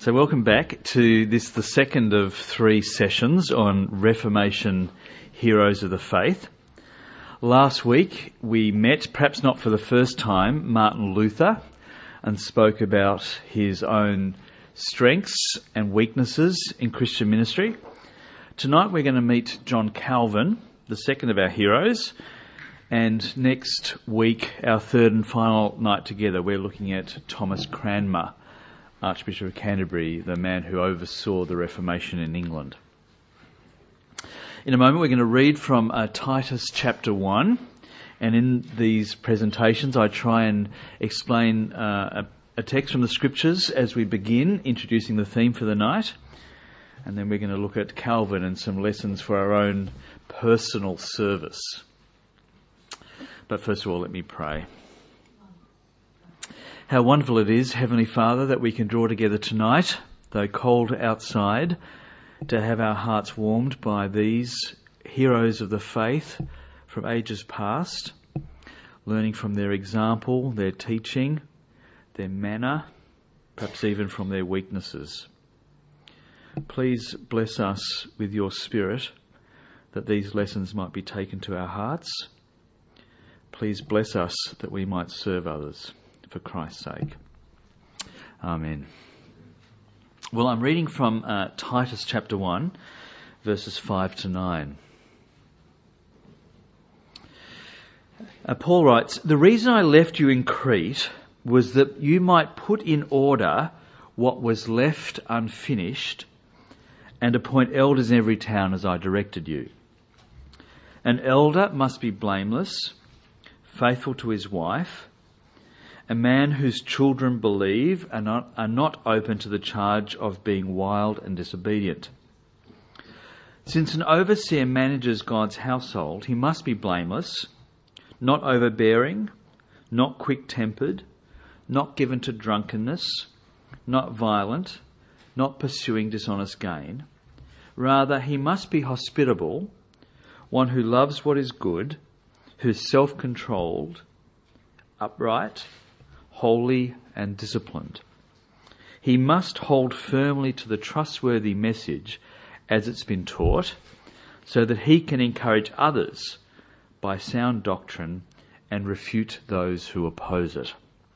So welcome back to this, the second of three sessions on Reformation heroes of the faith. Last week we met, perhaps not for the first time, Martin Luther and spoke about his own strengths and weaknesses in Christian ministry. Tonight we're going to meet John Calvin, the second of our heroes, and next week, our third and final night together, we're looking at Thomas Cranmer, Archbishop of Canterbury, the man who oversaw the Reformation in England. In a moment we're going to read from Titus chapter 1, and in these presentations I try and explain a text from the Scriptures as we begin introducing the theme for the night, and then we're going to look at Calvin and some lessons for our own personal service. But first of all, let me pray. How wonderful it is, Heavenly Father, that we can draw together tonight, though cold outside, to have our hearts warmed by these heroes of the faith from ages past, learning from their example, their teaching, their manner, perhaps even from their weaknesses. Please bless us with your Spirit, that these lessons might be taken to our hearts. Please bless us that we might serve others. For Christ's sake. Amen. Well, I'm reading from Titus chapter 1, verses 5 to 9. Paul writes, "The reason I left you in Crete was that you might put in order what was left unfinished and appoint elders in every town as I directed you. An elder must be blameless, faithful to his wife, a man whose children believe and are not open to the charge of being wild and disobedient. Since an overseer manages God's household, he must be blameless, not overbearing, not quick-tempered, not given to drunkenness, not violent, not pursuing dishonest gain. Rather, he must be hospitable, one who loves what is good, who's self-controlled, upright, holy and disciplined. He must hold firmly to the trustworthy message as it's been taught, so that he can encourage others by sound doctrine and refute those who oppose it."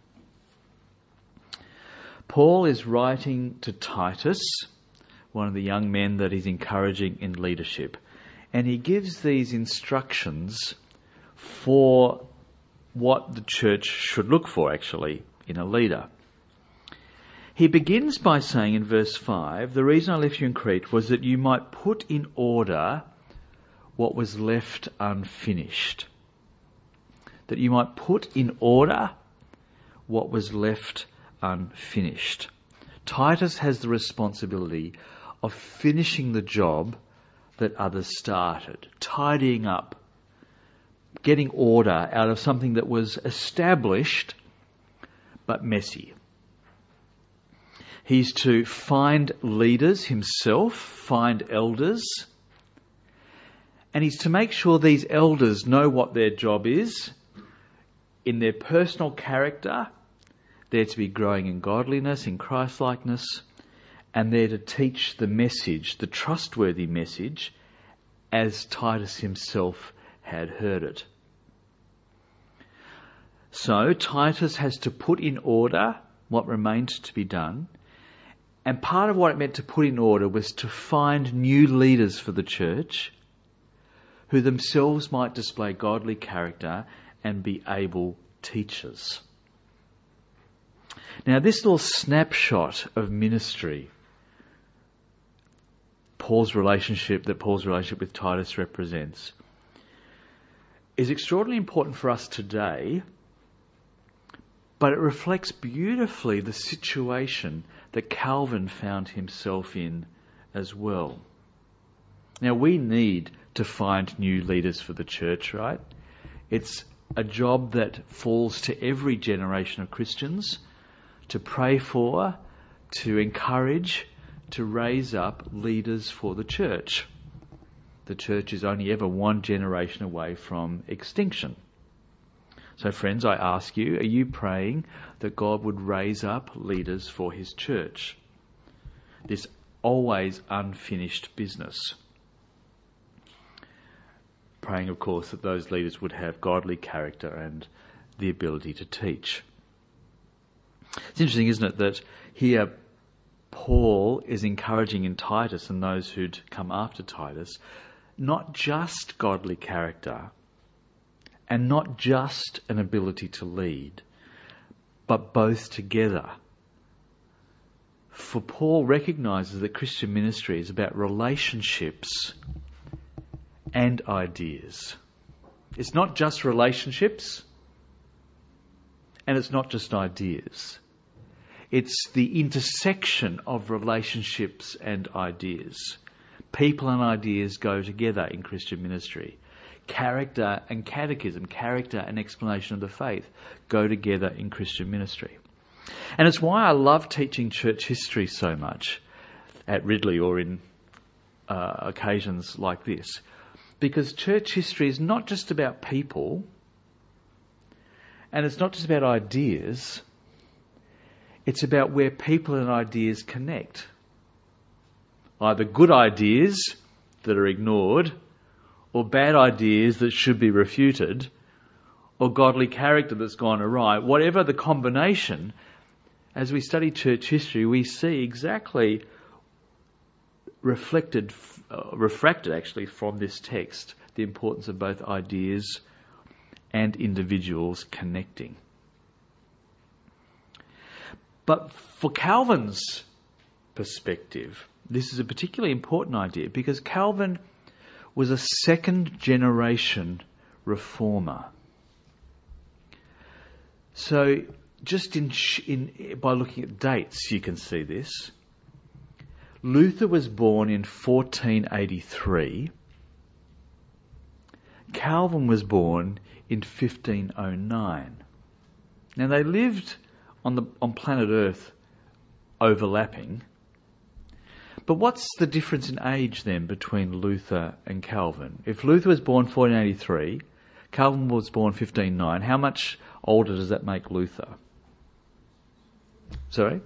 Paul is writing to Titus, one of the young men that he's encouraging in leadership, and he gives these instructions for what the church should look for, actually, in a leader. He begins by saying in verse 5, "The reason I left you in Crete was that you might put in order what was left unfinished." That you might put in order what was left unfinished. Titus has the responsibility of finishing the job that others started, tidying up, getting order out of something that was established but messy. He's to find leaders himself, find elders, and he's to make sure these elders know what their job is. In their personal character, they're to be growing in godliness, in Christ-likeness, and they're to teach the message, the trustworthy message, as Titus himself had heard it. So Titus has to put in order what remained to be done, and part of what it meant to put in order was to find new leaders for the church who themselves might display godly character and be able teachers. Now, this little snapshot of ministry, Paul's relationship with Titus represents, is extraordinarily important for us today, but it reflects beautifully the situation that Calvin found himself in as well. Now, we need to find new leaders for the church, right? It's a job that falls to every generation of Christians to pray for, to encourage, to raise up leaders for the church. The church is only ever one generation away from extinction. So friends, I ask you, are you praying that God would raise up leaders for his church? this always unfinished business. Praying, of course, that those leaders would have godly character and the ability to teach. It's interesting, isn't it, that here Paul is encouraging in Titus and those who'd come after Titus, not just godly character and not just an ability to lead, but both together. For Paul recognises that Christian ministry is about relationships and ideas. It's not just relationships and it's not just ideas. It's the intersection of relationships and ideas. People and ideas go together in Christian ministry. Character and catechism, character and explanation of the faith go together in Christian ministry. And it's why I love teaching church history so much at Ridley or in occasions like this. Because church history is not just about people and it's not just about ideas. It's about where people and ideas connect. Either good ideas that are ignored, or bad ideas that should be refuted, or godly character that's gone awry. Whatever the combination, as we study church history, we see exactly refracted actually from this text, the importance of both ideas and individuals connecting. But for Calvin's perspective, this is a particularly important idea because Calvin was a second generation reformer. So just by looking at dates you can see this. Luther was born in 1483. Calvin was born in 1509. Now they lived on planet Earth overlapping. But what's the difference in age then between Luther and Calvin? If Luther was born 1483, Calvin was born 1509, how much older does that make Luther? Sorry?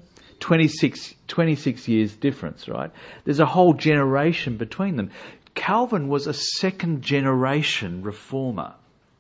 26 years difference, right? There's a whole generation between them. Calvin was a second generation reformer.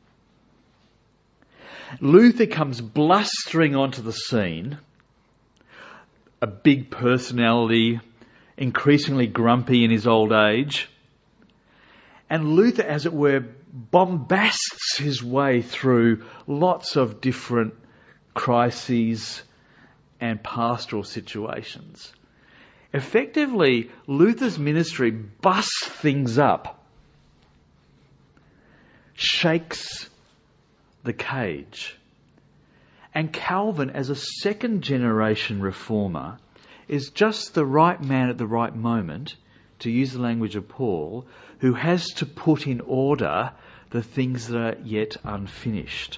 Luther comes blustering onto the scene, a big personality, increasingly grumpy in his old age. And Luther, as it were, bombasts his way through lots of different crises and pastoral situations. Effectively, Luther's ministry busts things up, shakes the cage. And Calvin, as a second generation reformer, is just the right man at the right moment, to use the language of Paul, who has to put in order the things that are yet unfinished.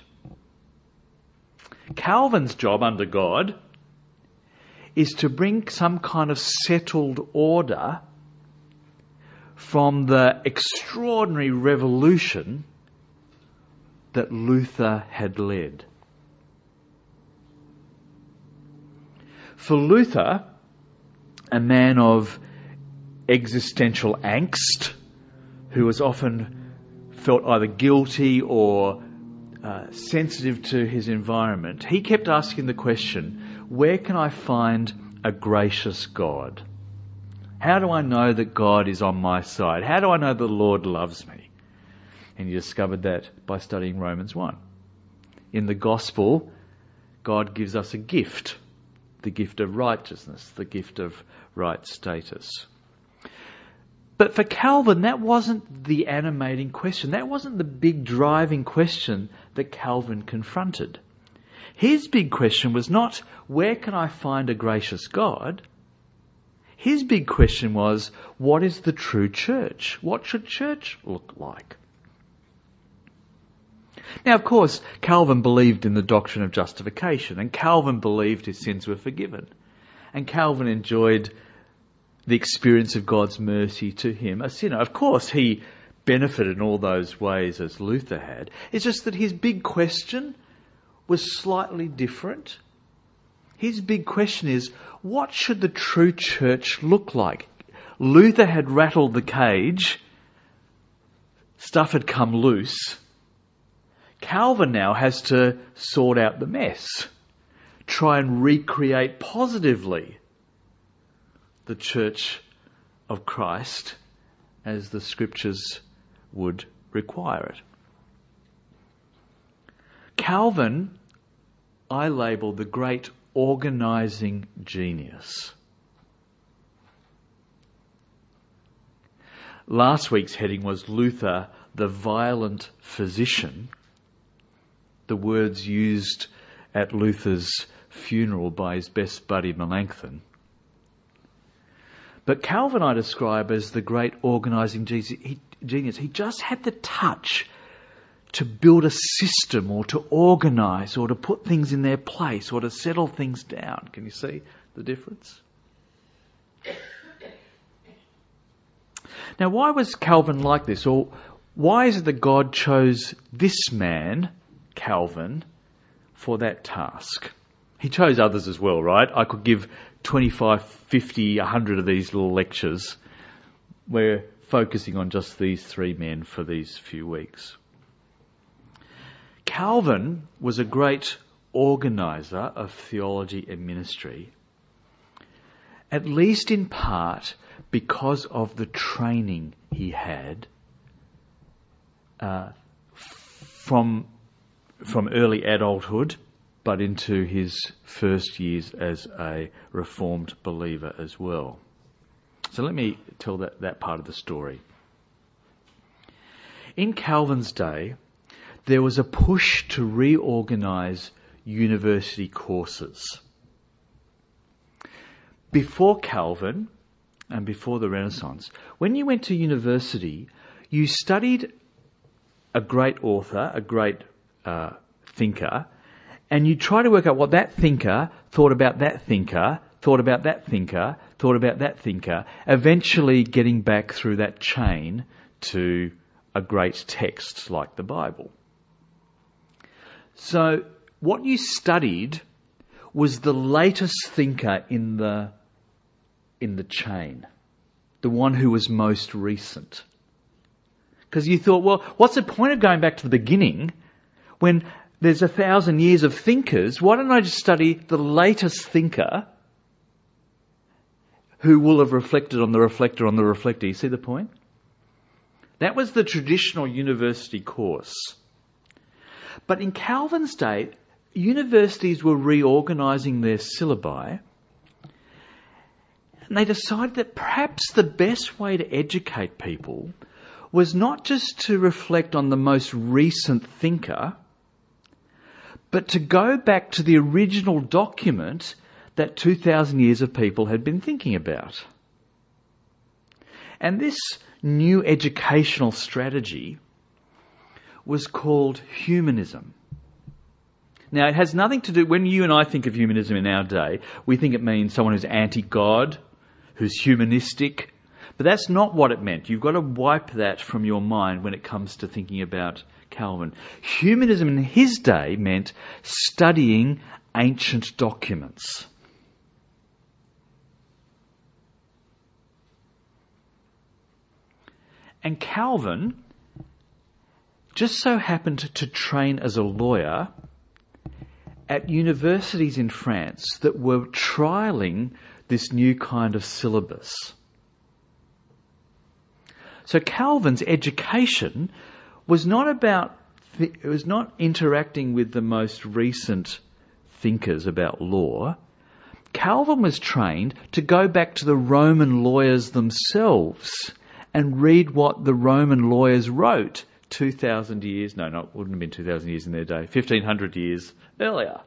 Calvin's job under God is to bring some kind of settled order from the extraordinary revolution that Luther had led. For Luther, a man of existential angst, who was often felt either guilty or sensitive to his environment, he kept asking the question, where can I find a gracious God? How do I know that God is on my side? How do I know the Lord loves me? And he discovered that by studying Romans 1. In the gospel, God gives us a gift, the gift of righteousness, the gift of right status. But for Calvin, that wasn't the animating question. That wasn't the big driving question that Calvin confronted. His big question was not, where can I find a gracious God? His big question was, what is the true church? What should church look like? Now, of course, Calvin believed in the doctrine of justification, and Calvin believed his sins were forgiven. And Calvin enjoyed the experience of God's mercy to him, a sinner. Of course, he benefited in all those ways as Luther had. It's just that his big question was slightly different. his big question is, what should the true church look like? Luther had rattled the cage. Stuff had come loose. Calvin now has to sort out the mess. Try and recreate positively the Church of Christ as the Scriptures would require it. Calvin, I label the great organising genius. Last week's heading was Luther, the violent physician, the words used at Luther's funeral by his best buddy Melanchthon. But Calvin I describe as the great organising genius. He just had the touch to build a system or to organise or to put things in their place or to settle things down. Can you see the difference? Now, why was Calvin like this? Or why is it that God chose this man, Calvin, for that task? He chose others as well, right? I could give 25, 50, 100 of these little lectures. We're focusing on just these three men for these few weeks. Calvin was a great organiser of theology and ministry, at least in part because of the training he had from early adulthood, but into his first years as a Reformed believer as well. So let me tell that part of the story. In Calvin's day, there was a push to reorganise university courses. Before Calvin and before the Renaissance, when you went to university, you studied a great author, a great thinker, and you try to work out what that thinker thought about that thinker, thought about that thinker, thought about that thinker, eventually getting back through that chain to a great text like the Bible. So what you studied was the latest thinker in the chain, the one who was most recent. Because you thought, well, what's the point of going back to the beginning when there's 1,000 years of thinkers? Why don't I just study the latest thinker who will have reflected on the reflector on the reflector? You see the point? That was the traditional university course. But in Calvin's day, universities were reorganising their syllabi, and they decided that perhaps the best way to educate people was not just to reflect on the most recent thinker, but to go back to the original document that 2,000 years of people had been thinking about. And this new educational strategy was called humanism. Now, it has nothing to do, when you and I think of humanism in our day, we think it means someone who's anti-God, who's humanistic, but that's not what it meant. You've got to wipe that from your mind when it comes to thinking about Calvin. Humanism in his day meant studying ancient documents. And Calvin just so happened to train as a lawyer at universities in France that were trialling this new kind of syllabus. So Calvin's education was not interacting with the most recent thinkers about law. Calvin was trained to go back to the Roman lawyers themselves and read what the Roman lawyers wrote 2,000 years, wouldn't have been 2,000 years in their day, 1,500 years earlier.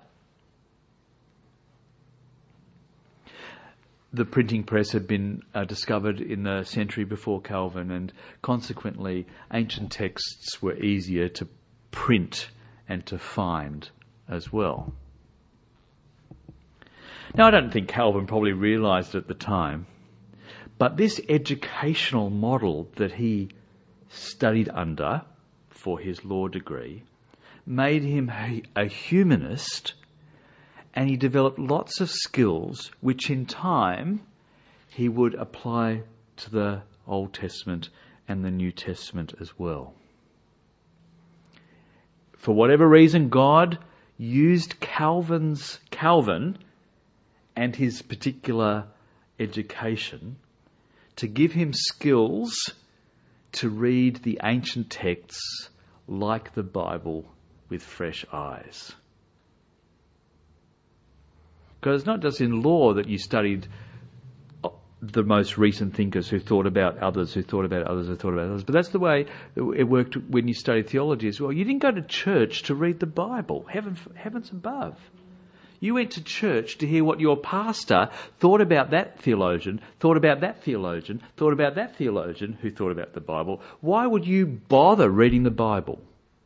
The printing press had been discovered in the century before Calvin, and consequently ancient texts were easier to print and to find as well. Now, I don't think Calvin probably realised at the time, but this educational model that he studied under for his law degree made him a humanist and he developed lots of skills which in time he would apply to the Old Testament and the New Testament as well. For whatever reason, God used Calvin and his particular education to give him skills to read the ancient texts like the Bible with fresh eyes. Because it's not just in law that you studied the most recent thinkers who thought about others, who thought about others, who thought about others. But that's the way it worked when you studied theology as well. You didn't go to church to read the Bible. Heavens above. You went to church to hear what your pastor thought about that theologian, thought about that theologian, thought about that theologian who thought about the Bible. Why would you bother reading the Bible?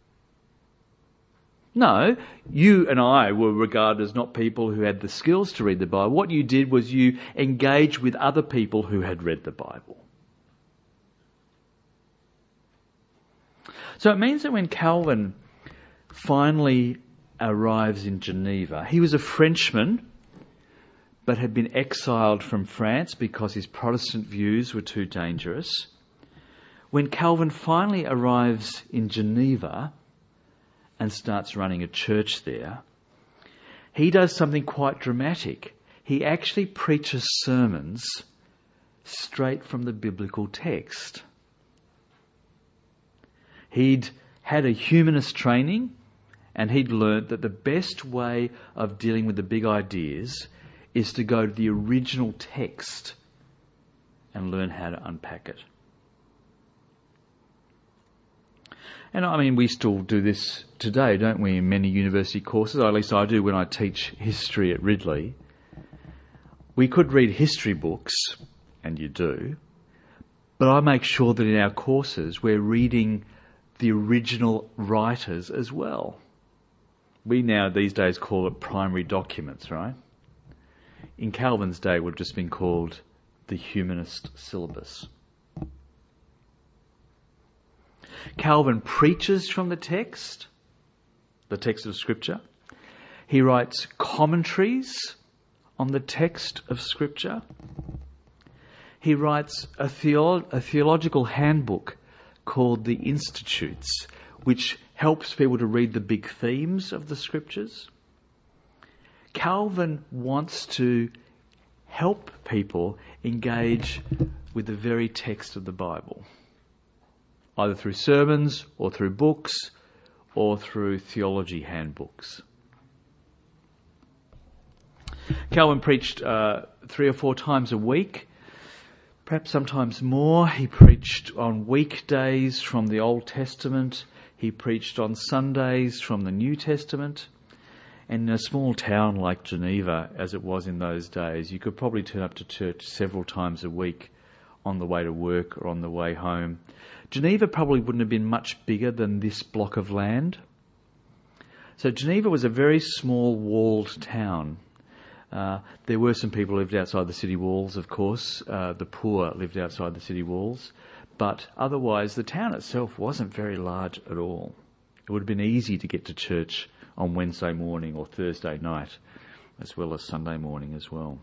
No, you and I were regarded as not people who had the skills to read the Bible. What you did was you engaged with other people who had read the Bible. So it means that when Calvin finally arrives in Geneva, he was a Frenchman but had been exiled from France because his Protestant views were too dangerous. When Calvin finally arrives in Geneva and starts running a church there, he does something quite dramatic. He actually preaches sermons straight from the biblical text. He'd had a humanist training, and he'd learnt that the best way of dealing with the big ideas is to go to the original text and learn how to unpack it. And I mean, we still do this today, don't we, in many university courses? Or at least I do when I teach history at Ridley. We could read history books, and you do, but I make sure that in our courses we're reading the original writers as well. We now these days call it primary documents, right? In Calvin's day it would have just been called the humanist syllabus. Calvin preaches from the text of Scripture. He writes commentaries on the text of Scripture. He writes a theological handbook called the Institutes, which helps people to read the big themes of the Scriptures. Calvin wants to help people engage with the very text of the Bible, either through sermons or through books or through theology handbooks. Calvin preached 3 or 4 times a week, perhaps sometimes more. He preached on weekdays from the Old Testament. He preached on Sundays from the New Testament. And in a small town like Geneva, as it was in those days, you could probably turn up to church several times a week on the way to work or on the way home. Geneva probably wouldn't have been much bigger than this block of land. So Geneva was a very small walled town. There were some people who lived outside the city walls, of course. The poor lived outside the city walls. But otherwise, the town itself wasn't very large at all. It would have been easy to get to church on Wednesday morning or Thursday night, as well as Sunday morning as well.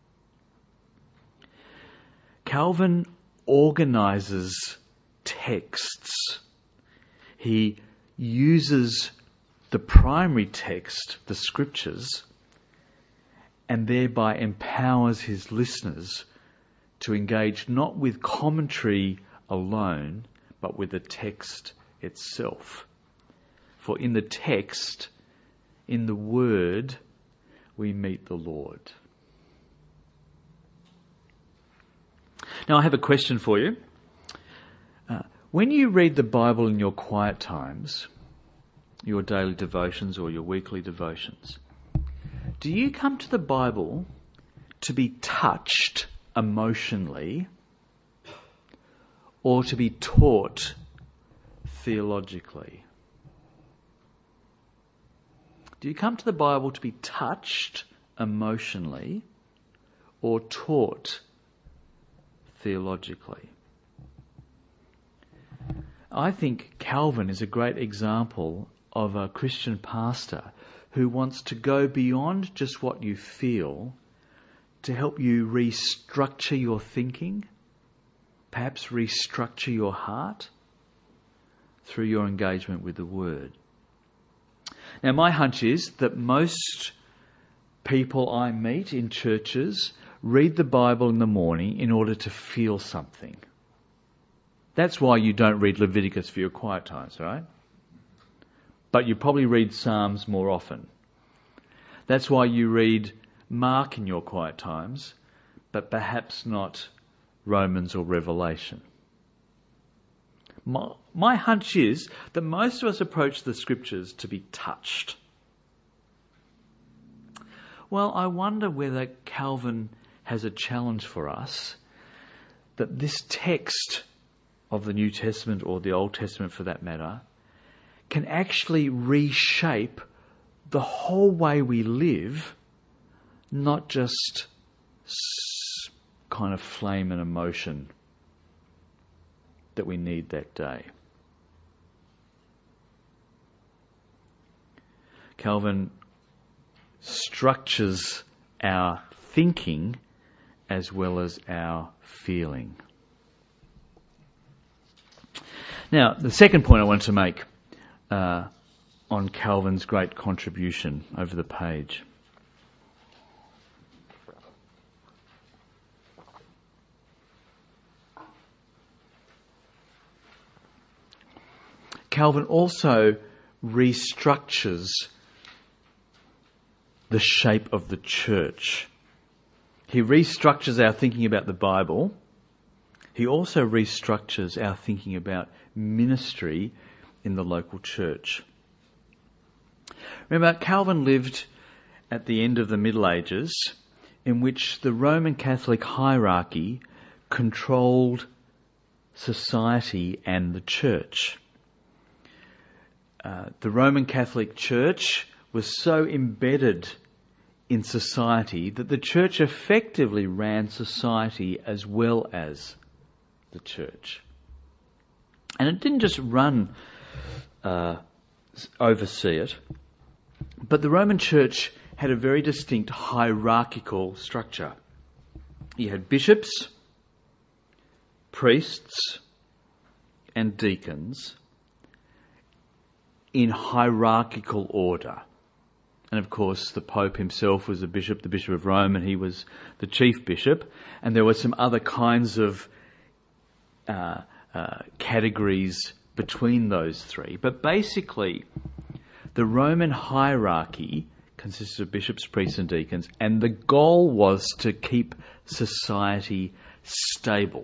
Calvin organises texts. He uses the primary text, the Scriptures, and thereby empowers his listeners to engage not with commentary alone, but with the text itself. For in the text, in the Word, we meet the Lord. Now I have a question for you. When you read the Bible in your quiet times, your daily devotions or your weekly devotions, do you come to the Bible to be touched emotionally or to be taught theologically? Do you come to the Bible to be touched emotionally or taught theologically? I think Calvin is a great example of a Christian pastor who wants to go beyond just what you feel to help you restructure your thinking, perhaps restructure your heart through your engagement with the Word. Now, my hunch is that most people I meet in churches read the Bible in the morning in order to feel something. That's why you don't read Leviticus for your quiet times, right? But you probably read Psalms more often. That's why you read Mark in your quiet times, but perhaps not Romans or Revelation. My hunch is that most of us approach the Scriptures to be touched. Well, I wonder whether Calvin has a challenge for us, that this text of the New Testament, or the Old Testament for that matter, can actually reshape the whole way we live, not just kind of flame and emotion that we need that day. Calvin structures our thinking as well as our feeling. Now, the second point I want to make on Calvin's great contribution over the page. Calvin also restructures the shape of the church. He restructures our thinking about the Bible. He also restructures our thinking about ministry in the local church. Remember, Calvin lived at the end of the Middle Ages, in which the Roman Catholic hierarchy controlled society and the church. The Roman Catholic Church was so embedded in society that the church effectively ran society as well as the church. And it didn't just oversee it, but the Roman Church had a very distinct hierarchical structure. You had bishops, priests, and deacons in hierarchical order. And of course, the Pope himself was the Bishop of Rome, and he was the chief bishop. And there were some other kinds of categories between those three. But basically, the Roman hierarchy consisted of bishops, priests, and deacons, and the goal was to keep society stable,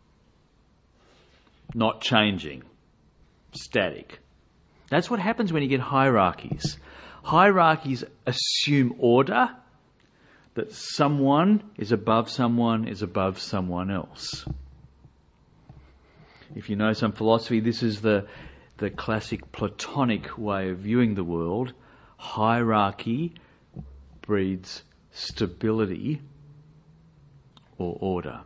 not changing, static. That's what happens when you get hierarchies. Hierarchies assume order, that someone is above someone else. If you know some philosophy, this is the classic Platonic way of viewing the world. Hierarchy breeds stability or order.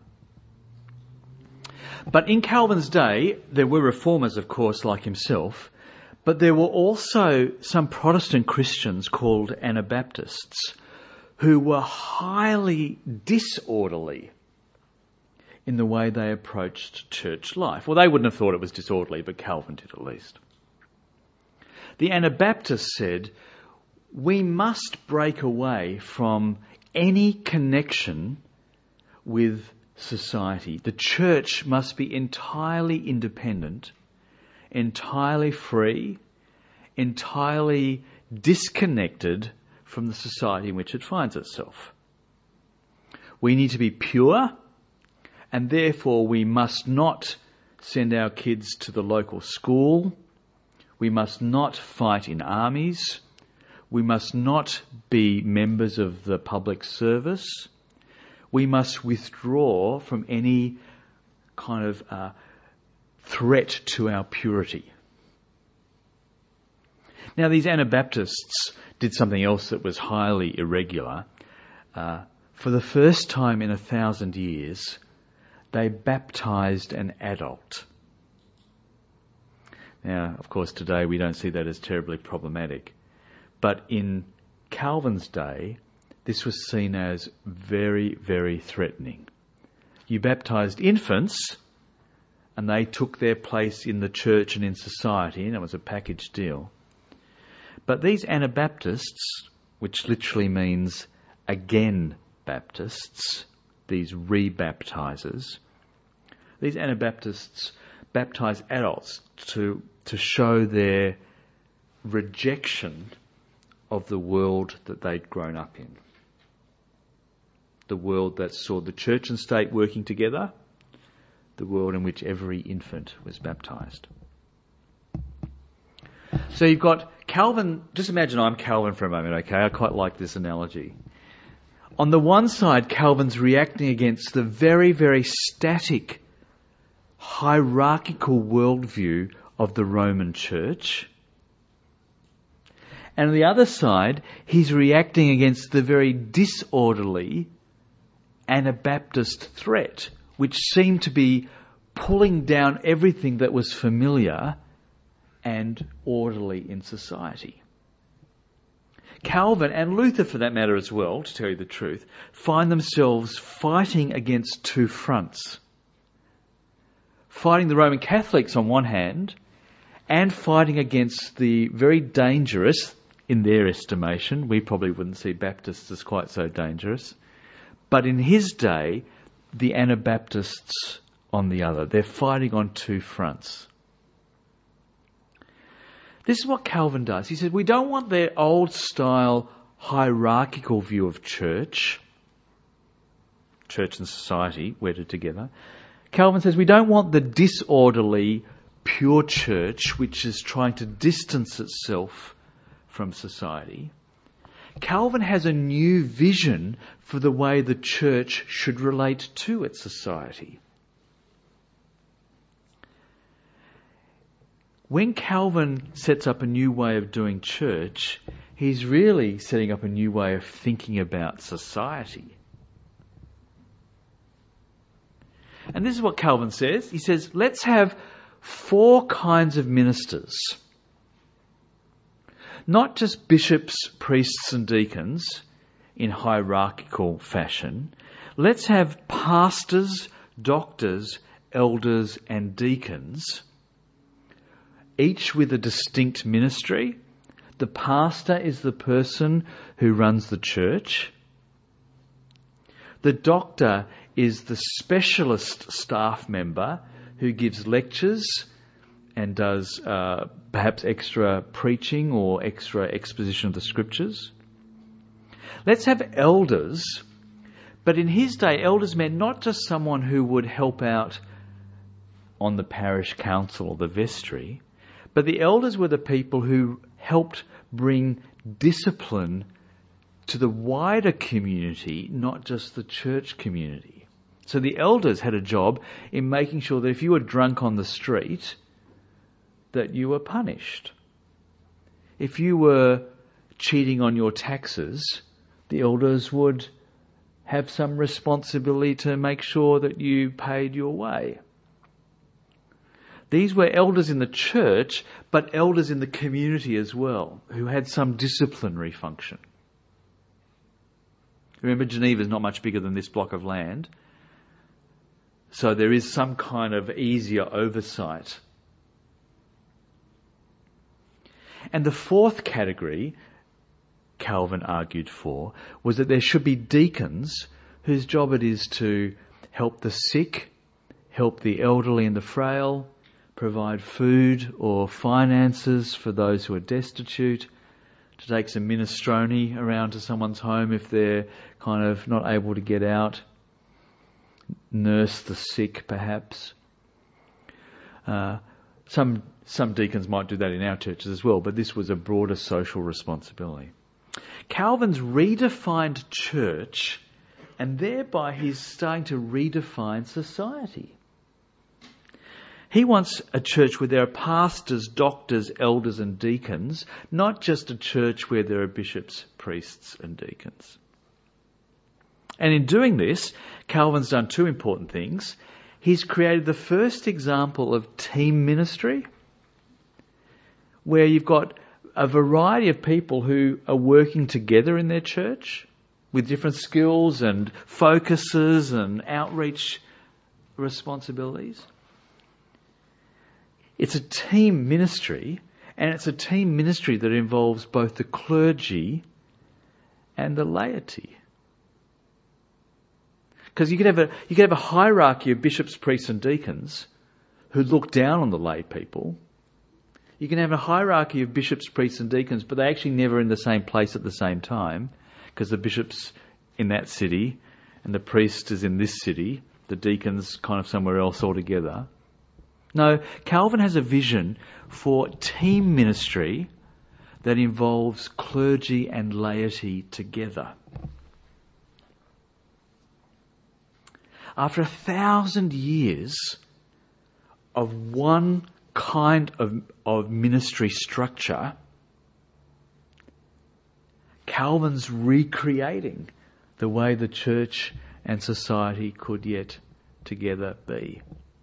But in Calvin's day, there were reformers, of course, like himself, but there were also some Protestant Christians called Anabaptists who were highly disorderly in the way they approached church life. Well, they wouldn't have thought it was disorderly, but Calvin did at least. The Anabaptists said, we must break away from any connection with society. The church must be entirely independent, entirely free, entirely disconnected from the society in which it finds itself. We need to be pure, and therefore we must not send our kids to the local school. We must not fight in armies. We must not be members of the public service. We must withdraw from any kind of threat to our purity. Now, these Anabaptists did something else that was highly irregular. For the first time in 1,000 years, they baptised an adult. Now, of course, today we don't see that as terribly problematic. But in Calvin's day, this was seen as very, very threatening. You baptised infants, and they took their place in the church and in society, and it was a package deal. But these Anabaptists, which literally means again Baptists, these rebaptizers, these Anabaptists baptize adults to show their rejection of the world that they'd grown up in. The world that saw the church and state working together, the world in which every infant was baptised. So you've got Calvin, just imagine I'm Calvin for a moment, okay? I quite like this analogy. On the one side, Calvin's reacting against the very, very static, hierarchical worldview of the Roman Church. And on the other side, he's reacting against the very disorderly Anabaptist threat, which seemed to be pulling down everything that was familiar and orderly in society. Calvin, and Luther for that matter as well, to tell you the truth, find themselves fighting against two fronts. Fighting the Roman Catholics on one hand, and fighting against the very dangerous, in their estimation, we probably wouldn't see Baptists as quite so dangerous, but in his day, the Anabaptists on the other. They're fighting on two fronts. This is what Calvin does. He said, we don't want their old style hierarchical view of church and society wedded together. Calvin says we don't want the disorderly pure church which is trying to distance itself from society. Calvin has a new vision for the way the church should relate to its society. When Calvin sets up a new way of doing church, he's really setting up a new way of thinking about society. And this is what Calvin says. He says, let's have 4 kinds of ministers. Not just bishops, priests and deacons in hierarchical fashion. Let's have pastors, doctors, elders and deacons, each with a distinct ministry. The pastor is the person who runs the church. The doctor is the specialist staff member who gives lectures and does perhaps extra preaching or extra exposition of the scriptures. Let's have elders, but in his day, elders meant not just someone who would help out on the parish council or the vestry, but the elders were the people who helped bring discipline to the wider community, not just the church community. So the elders had a job in making sure that if you were drunk on the street, that you were punished. If you were cheating on your taxes, the elders would have some responsibility to make sure that you paid your way. These were elders in the church, but elders in the community as well, who had some disciplinary function. Remember, Geneva is not much bigger than this block of land, so there is some kind of easier oversight. And the 4th category, Calvin argued for, was that there should be deacons whose job it is to help the sick, help the elderly and the frail, provide food or finances for those who are destitute, to take some minestrone around to someone's home if they're kind of not able to get out, nurse the sick perhaps. Some deacons might do that in our churches as well, but this was a broader social responsibility. Calvin's redefined church, and thereby he's starting to redefine society. He wants a church where there are pastors, doctors, elders and deacons, not just a church where there are bishops, priests and deacons. And in doing this, Calvin's done 2 important things. He's created the first example of team ministry, where you've got a variety of people who are working together in their church with different skills and focuses and outreach responsibilities. It's a team ministry, and it's a team ministry that involves both the clergy and the laity. Because you could have a hierarchy of bishops, priests and deacons who look down on the lay people. You can have a hierarchy of bishops, priests and deacons, but they're actually never in the same place at the same time, because the bishop's in that city and the priest is in this city, the deacon's kind of somewhere else altogether. No, Calvin has a vision for team ministry that involves clergy and laity together. After 1,000 years of one kind of ministry structure, Calvin's recreating the way the church and society could yet together be.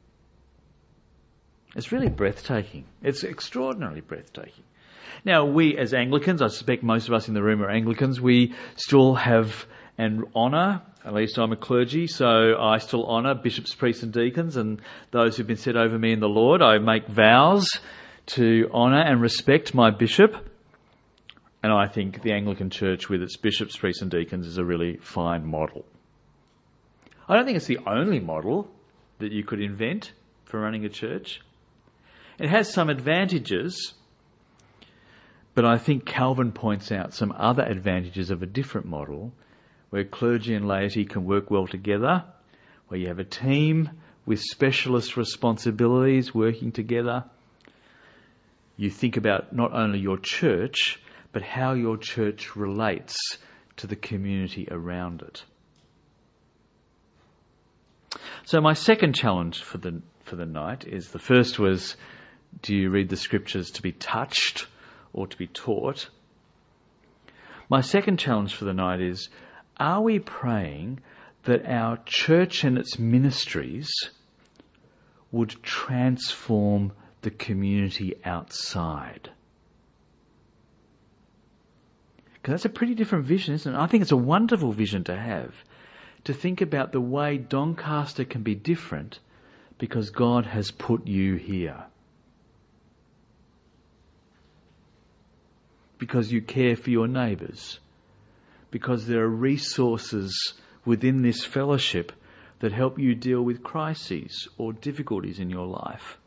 It's really breathtaking. It's extraordinarily breathtaking. Now, we as Anglicans, I suspect most of us in the room are Anglicans, we still have and honour, at least I'm a clergy, so I still honour bishops, priests and deacons and those who've been set over me in the Lord. I make vows to honour and respect my bishop. And I think the Anglican Church with its bishops, priests and deacons is a really fine model. I don't think it's the only model that you could invent for running a church. It has some advantages, but I think Calvin points out some other advantages of a different model where clergy and laity can work well together, where you have a team with specialist responsibilities working together. You think about not only your church, but how your church relates to the community around it. So my second challenge for the night is, the first was, do you read the scriptures to be touched or to be taught? My second challenge for the night is, are we praying that our church and its ministries would transform the community outside? Because that's a pretty different vision, isn't it? I think it's a wonderful vision to have, to think about the way Doncaster can be different because God has put you here. Because you care for your neighbours. Because there are resources within this fellowship that help you deal with crises or difficulties in your life.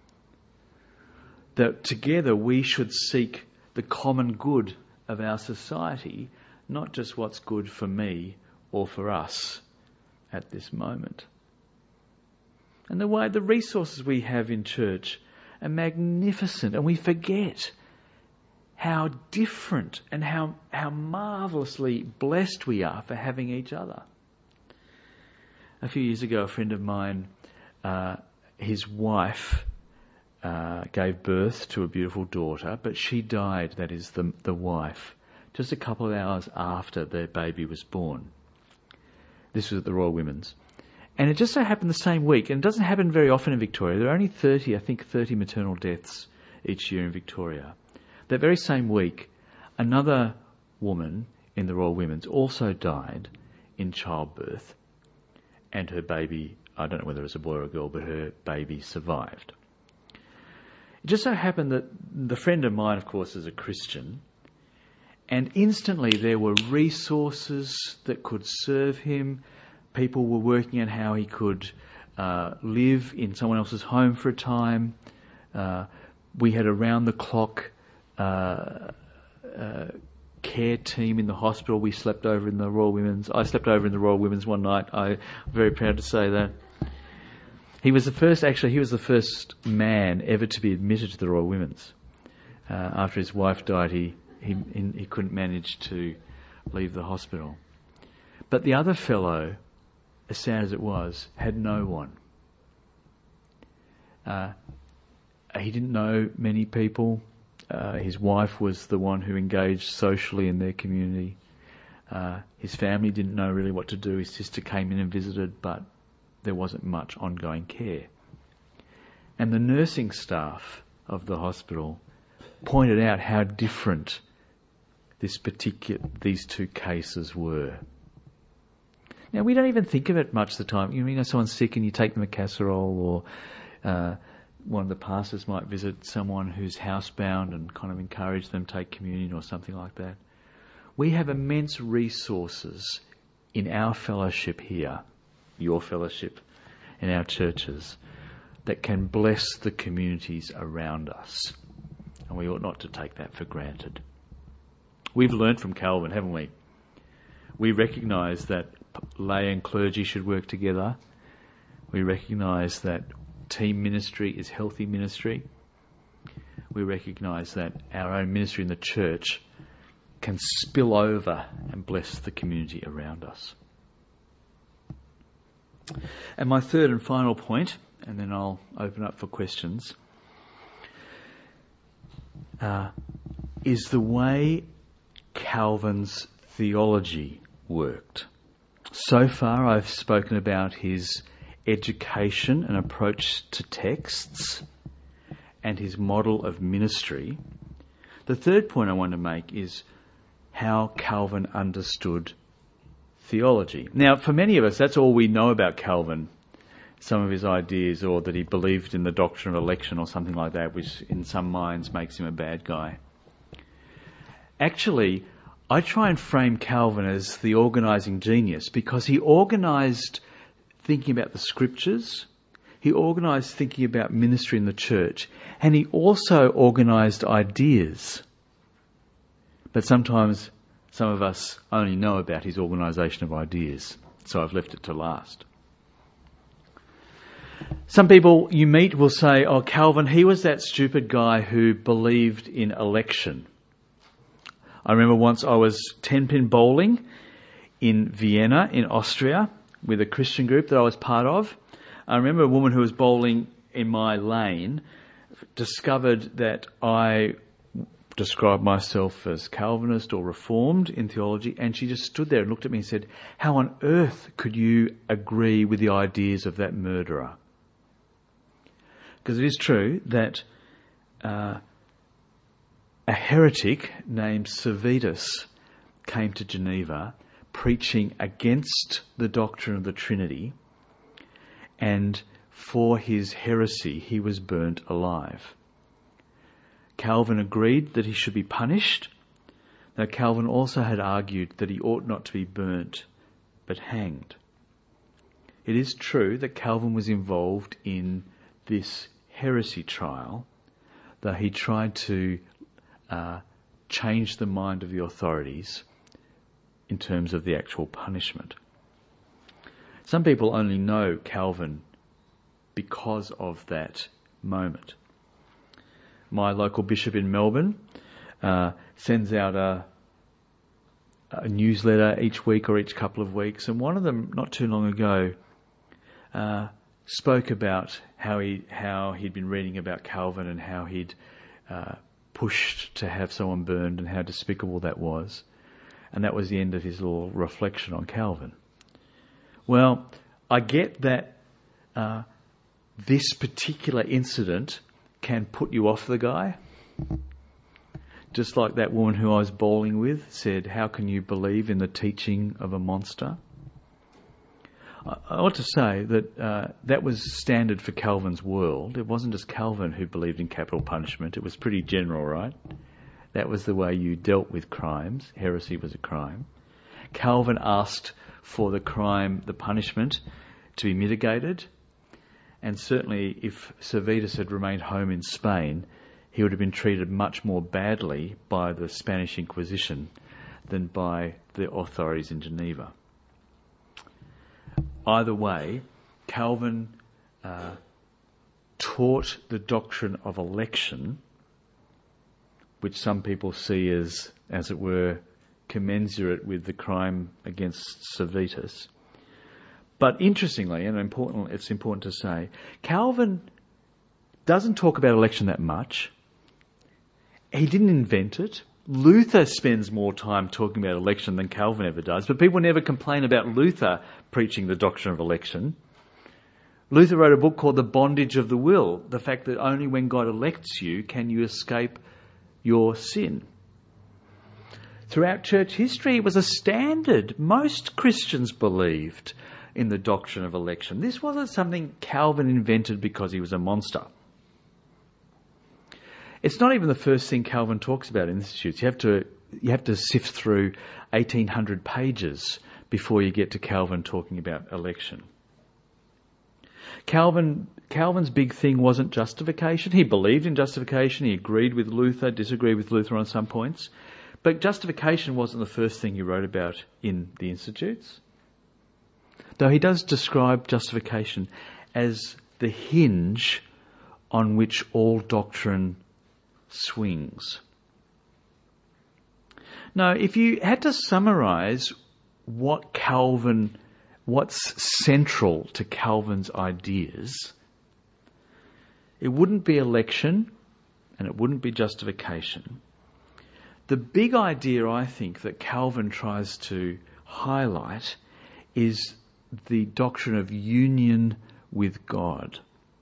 That together we should seek the common good of our society, not just what's good for me or for us at this moment. And the resources we have in church are magnificent, and we forget how different and how marvellously blessed we are for having each other. A few years ago, a friend of mine, his wife gave birth to a beautiful daughter, but she died, that is the wife, just a couple of hours after their baby was born. This was at the Royal Women's. And it just so happened the same week, and it doesn't happen very often in Victoria. There are only 30 maternal deaths each year in Victoria. That very same week, another woman in the Royal Women's also died in childbirth, and her baby, I don't know whether it was a boy or a girl, but her baby survived. It just so happened that the friend of mine, of course, is a Christian, and instantly there were resources that could serve him. People were working on how he could live in someone else's home for a time. We had a round-the-clock care team in the hospital. We slept over in the Royal Women's. I slept over in the Royal Women's one night. I'm very proud to say that. He was the first man ever to be admitted to the Royal Women's. After his wife died, he couldn't manage to leave the hospital. But the other fellow, as sad as it was, had no one. He didn't know many people. His wife was the one who engaged socially in their community. His family didn't know really what to do. His sister came in and visited, but there wasn't much ongoing care. And the nursing staff of the hospital pointed out how different these two cases were. Now, we don't even think of it much of the time. You know, someone's sick and you take them a casserole, or one of the pastors might visit someone who's housebound and kind of encourage them to take communion or something like that. We have immense resources in our fellowship here, your fellowship, in our churches, that can bless the communities around us. And we ought not to take that for granted. We've learned from Calvin, haven't we? We recognise that lay and clergy should work together. We recognise that team ministry is healthy ministry. We recognise that our own ministry in the church can spill over and bless the community around us. And my third and final point, and then I'll open up for questions, is the way Calvin's theology worked. So far I've spoken about his education and approach to texts and his model of ministry. The third point I want to make is how Calvin understood theology. Now, for many of us, that's all we know about Calvin, some of his ideas, or that he believed in the doctrine of election or something like that, which in some minds makes him a bad guy. Actually, I try and frame Calvin as the organising genius, because he organised thinking about the scriptures, he organised thinking about ministry in the church, and he also organised ideas. But sometimes some of us only know about his organisation of ideas, so I've left it to last. Some people you meet will say, oh, Calvin, he was that stupid guy who believed in election. I remember once I was 10-pin bowling in Vienna, in Austria, with a Christian group that I was part of. I remember a woman who was bowling in my lane discovered that I described myself as Calvinist or Reformed in theology, and she just stood there and looked at me and said, how on earth could you agree with the ideas of that murderer? Because it is true that a heretic named Servetus came to Geneva preaching against the doctrine of the Trinity, and for his heresy he was burnt alive. Calvin agreed that he should be punished. Now, Calvin also had argued that he ought not to be burnt, but hanged. It is true that Calvin was involved in this heresy trial, though he tried to change the mind of the authorities in terms of the actual punishment. Some people only know Calvin because of that moment. My local bishop in Melbourne sends out a newsletter each week or each couple of weeks, and one of them, not too long ago, spoke about how he'd been reading about Calvin and how he'd pushed to have someone burned and how despicable that was. And that was the end of his little reflection on Calvin. Well, I get that this particular incident can put you off the guy. Just like that woman who I was bowling with said, how can you believe in the teaching of a monster? I ought to say that that was standard for Calvin's world. It wasn't just Calvin who believed in capital punishment. It was pretty general, right? That was the way you dealt with crimes. Heresy was a crime. Calvin asked for the crime, the punishment, to be mitigated. And certainly if Servetus had remained home in Spain, he would have been treated much more badly by the Spanish Inquisition than by the authorities in Geneva. Either way, Calvin taught the doctrine of election, which some people see as it were, commensurate with the crime against Servetus. But interestingly, and it's important to say, Calvin doesn't talk about election that much. He didn't invent it. Luther spends more time talking about election than Calvin ever does, but people never complain about Luther preaching the doctrine of election. Luther wrote a book called The Bondage of the Will, the fact that only when God elects you can you escape your sin. Throughout church history, it was a standard. Most Christians believed in the doctrine of election. This wasn't something Calvin invented because he was a monster. It's not even the first thing Calvin talks about in Institutes. You have to sift through 1,800 pages before you get to Calvin talking about election. Calvin's big thing wasn't justification. He believed in justification. He agreed with Luther, disagreed with Luther on some points. But justification wasn't the first thing he wrote about in the Institutes. Though he does describe justification as the hinge on which all doctrine swings. Now, if you had to summarise what's central to Calvin's ideas, it wouldn't be election and it wouldn't be justification. The big idea, I think, that Calvin tries to highlight is the doctrine of union with God.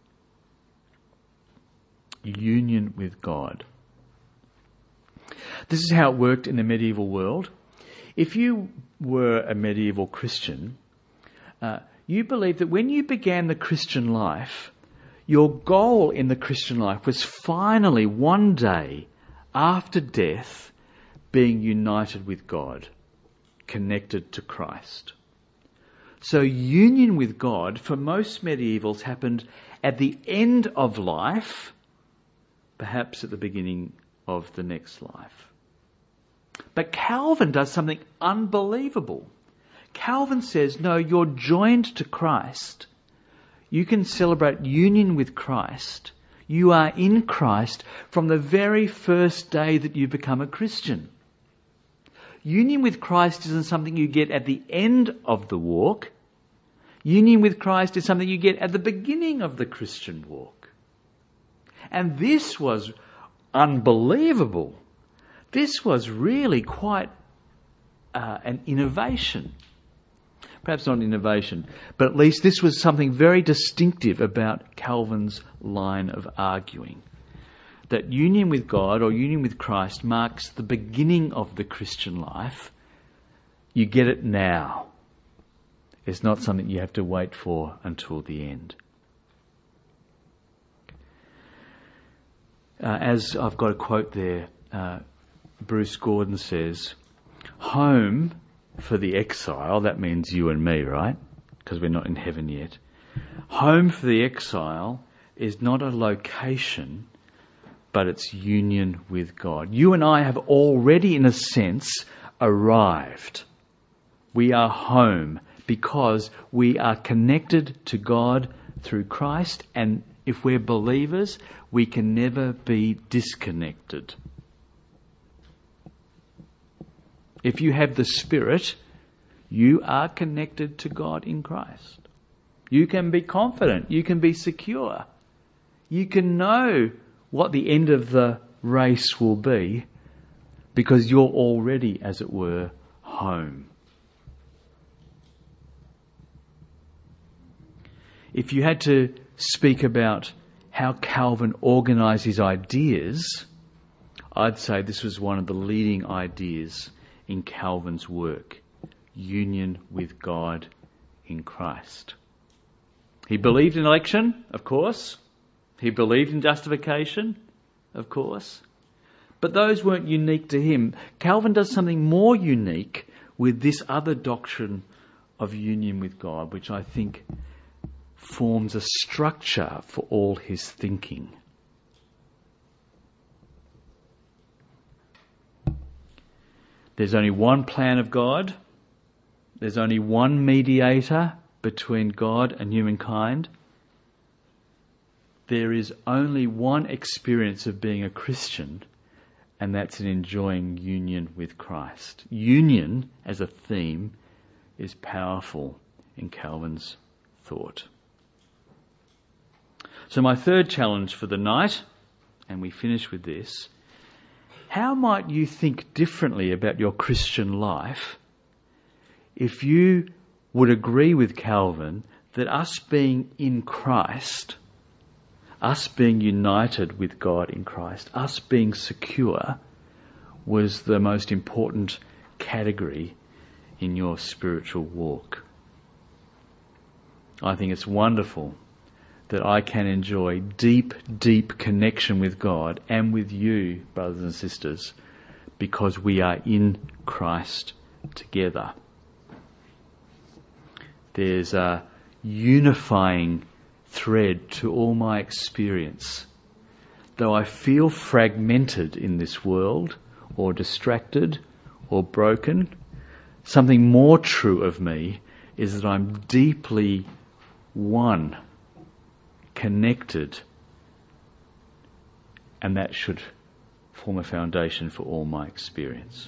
Union with God. This is how it worked in the medieval world. If you were a medieval Christian, you believed that when you began the Christian life, your goal in the Christian life was finally one day after death being united with God, connected to Christ. So union with God for most medievals happened at the end of life, perhaps at the beginning of the next life. But Calvin does something unbelievable. Calvin says, no, you're joined to Christ. You can celebrate union with Christ. You are in Christ from the very first day that you become a Christian. Union with Christ isn't something you get at the end of the walk. Union with Christ is something you get at the beginning of the Christian walk. And this was unbelievable. This was really quite an innovation. Perhaps not an innovation, but at least this was something very distinctive about Calvin's line of arguing. That union with God or union with Christ marks the beginning of the Christian life. You get it now. It's not something you have to wait for until the end. As I've got a quote there, Bruce Gordon says, home for the exile, that means you and me, right? Because we're not in heaven yet. Home for the exile is not a location, but it's union with God. You and I have already, in a sense, arrived. We are home because we are connected to God through Christ, and if we're believers, we can never be disconnected. If you have the Spirit, you are connected to God in Christ. You can be confident. You can be secure. You can know what the end of the race will be because you're already, as it were, home. If you had to speak about how Calvin organised his ideas, I'd say this was one of the leading ideas in Calvin's work. Union with God in Christ. He believed in election, of course. He believed in justification, of course. But those weren't unique to him. Calvin does something more unique with this other doctrine of union with God, which I think forms a structure for all his thinking. There's only one plan of God. There's only one mediator between God and humankind. There is only one experience of being a Christian, and that's in enjoying union with Christ. Union, as a theme, is powerful in Calvin's thought. So my third challenge for the night, and we finish with this, how might you think differently about your Christian life if you would agree with Calvin that us being in Christ, us being united with God in Christ, us being secure, was the most important category in your spiritual walk. I think it's wonderful that I can enjoy deep, deep connection with God and with you, brothers and sisters, because we are in Christ together. There's a unifying thread to all my experience. Though I feel fragmented in this world, or distracted, or broken, something more true of me is that I'm deeply one, connected, and that should form a foundation for all my experience.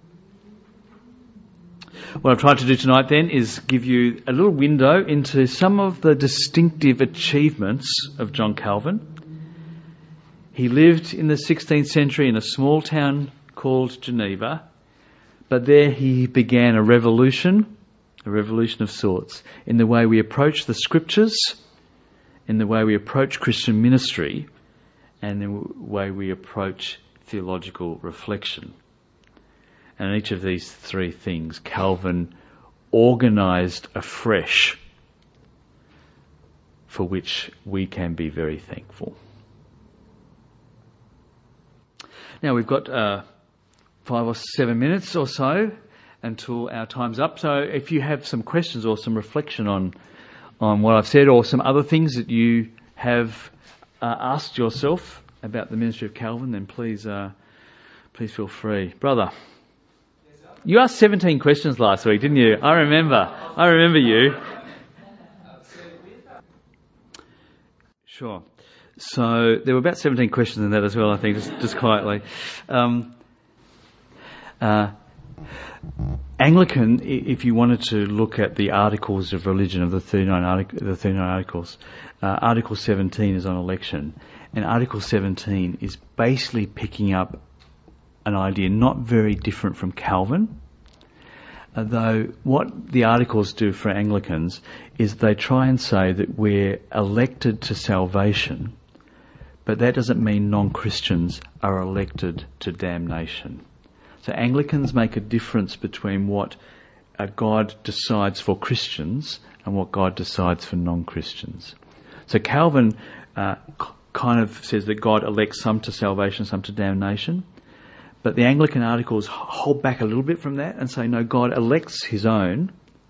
What I've tried to do tonight then is give you a little window into some of the distinctive achievements of John Calvin. He lived in the 16th century in a small town called Geneva, but there he began a revolution of sorts, in the way we approach the scriptures, in the way we approach Christian ministry, and the way we approach theological reflection. And in each of these three things, Calvin organised afresh, for which we can be very thankful. Now we've got 5 or 7 minutes or so until our time's up. So if you have some questions or some reflection on what I've said, or some other things that you have asked yourself about the ministry of Calvin, then please feel free. Brother, you asked 17 questions last week, didn't you? I remember you. Sure. So there were about 17 questions in that as well, I think, just quietly. Anglican, if you wanted to look at the articles of religion of the 39 articles, Article 17 is on election, and Article 17 is basically picking up an idea not very different from Calvin, though what the articles do for Anglicans is they try and say that we're elected to salvation, but that doesn't mean non-Christians are elected to damnation. So Anglicans make a difference between what God decides for Christians and what God decides for non-Christians. So Calvin kind of says that God elects some to salvation, some to damnation. But the Anglican articles hold back a little bit from that and say, no, God elects his own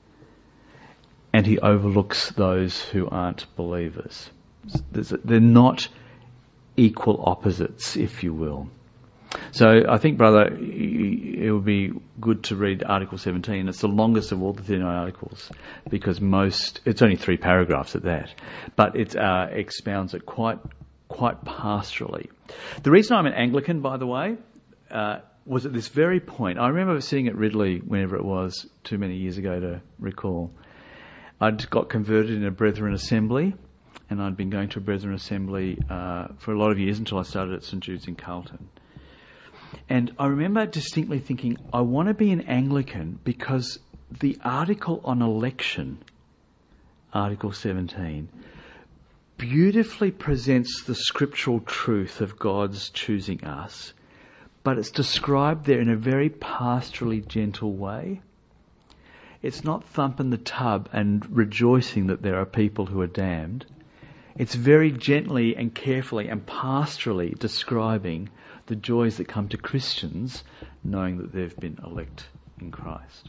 and he overlooks those who aren't believers. They're not equal opposites, if you will. So I think, brother, it would be good to read Article 17. It's the longest of all the 39 articles because it's only 3 paragraphs at that, but it expounds it quite pastorally. The reason I'm an Anglican, by the way, was at this very point. I remember sitting at Ridley, whenever it was, too many years ago to recall. I'd got converted in a Brethren Assembly, and I'd been going to a Brethren Assembly for a lot of years until I started at St Jude's in Carlton. And I remember distinctly thinking, I want to be an Anglican because the article on election, Article 17, beautifully presents the scriptural truth of God's choosing us, but it's described there in a very pastorally gentle way. It's not thumping the tub and rejoicing that there are people who are damned. It's very gently and carefully and pastorally describing the joys that come to Christians knowing that they've been elect in Christ.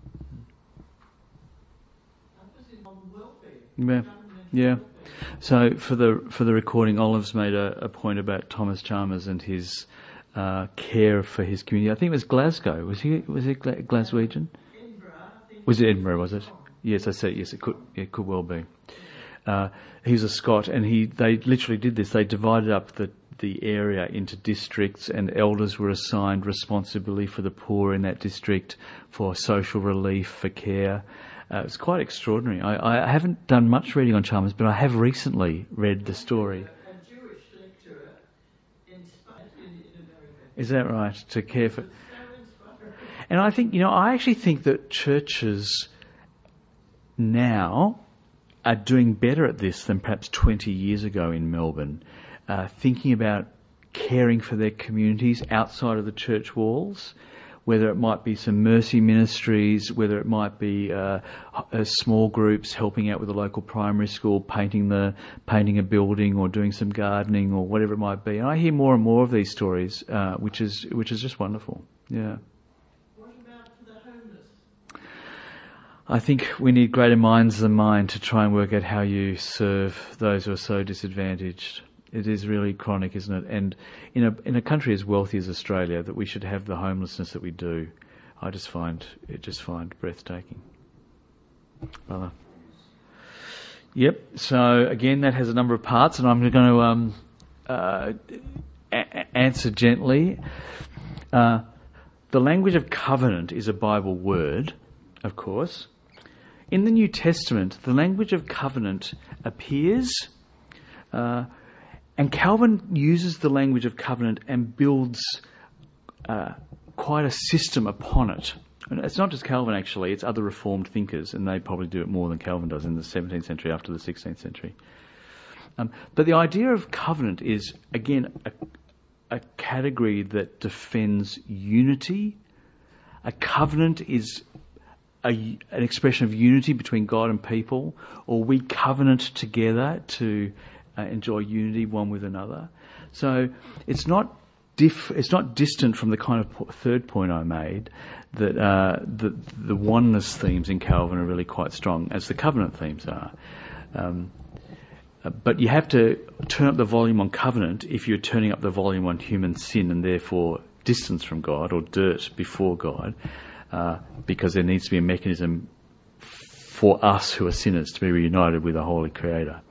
Yeah. So for the recording, Olive's made a point about Thomas Chalmers and his care for his community. I think it was Glasgow. Was he Glaswegian? Was it Edinburgh? Was it? Yes, I said yes. It could well be. He was a Scot, and they literally did this. They divided up the area into districts, and elders were assigned responsibility for the poor in that district, for social relief, for care. It's quite extraordinary. I haven't done much reading on Chalmers, but I have recently read the story. A Jewish lecturer inspired in America. Is that right? To care for... And I think, I actually think that churches now are doing better at this than perhaps 20 years ago in Melbourne, thinking about caring for their communities outside of the church walls, whether it might be some mercy ministries, whether it might be small groups helping out with the local primary school, painting a building or doing some gardening or whatever it might be. And I hear more and more of these stories, which is just wonderful. Yeah. What about for the homeless? I think we need greater minds than mine to try and work out how you serve those who are so disadvantaged. It is really chronic, isn't it? And in a country as wealthy as Australia, that we should have the homelessness that we do, I just find breathtaking. Brother. Yep. So again, that has a number of parts, and I'm going to answer gently. The language of covenant is a Bible word, of course. In the New Testament, the language of covenant appears. And Calvin uses the language of covenant and builds quite a system upon it. And it's not just Calvin, actually, it's other Reformed thinkers, and they probably do it more than Calvin does in the 17th century after the 16th century. But the idea of covenant is, again, a category that defends unity. A covenant is an expression of unity between God and people, or we covenant together to enjoy unity one with another. So it's not distant from the kind of third point I made, that the oneness themes in Calvin are really quite strong, as the covenant themes are. But you have to turn up the volume on covenant if you're turning up the volume on human sin and therefore distance from God or dirt before God, because there needs to be a mechanism for us who are sinners to be reunited with a holy Creator.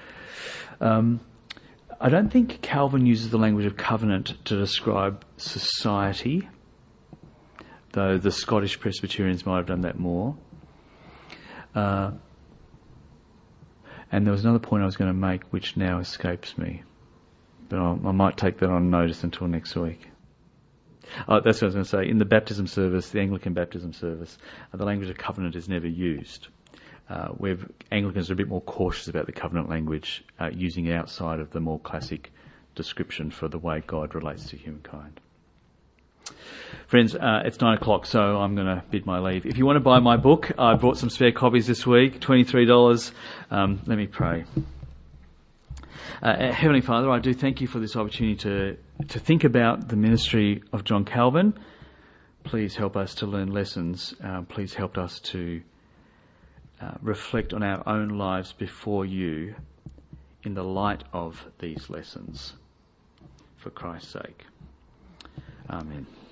I don't think Calvin uses the language of covenant to describe society, though the Scottish Presbyterians might have done that more. And there was another point I was going to make which now escapes me, but I might take that on notice until next week. Oh, that's what I was going to say. In the baptism service, the Anglican baptism service, the language of covenant is never used. Anglicans are a bit more cautious about the covenant language, using it outside of the more classic description for the way God relates to humankind. Friends, it's 9:00, so I'm going to bid my leave. If you want to buy my book, I bought some spare copies this week, $23. Let me pray. Heavenly Father, I do thank you for this opportunity to think about the ministry of John Calvin. Please help us to learn lessons. Please help us to reflect on our own lives before you in the light of these lessons. For Christ's sake. Amen.